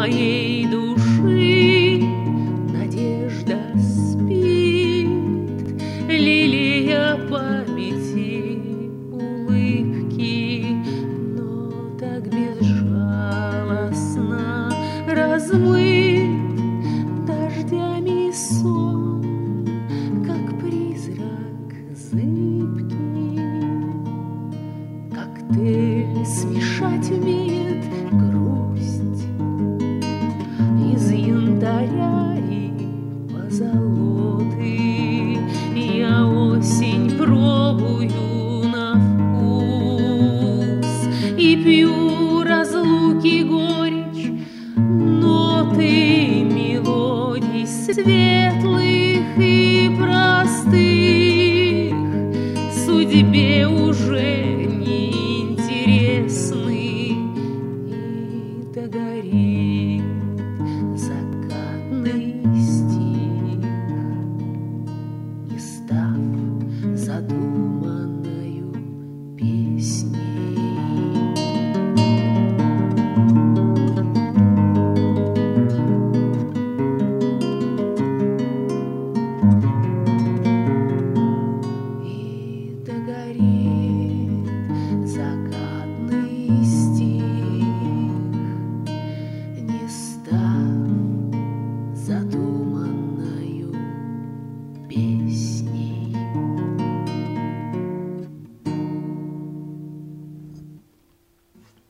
моей души надежда спит, лилия памяти, улыбки, но так безжалостно размыт дождями сон, как призрак зыбкий. Коктейль смешать умеет грусть из янтаря и позолоты. Я осень пробую на вкус и пью разлуки горечь, ноты мелодий светлых и простых судьбе уже неинтересны. И догорит закатный стих, не став задуманною песней. Закатный стих, не став задуманною песней.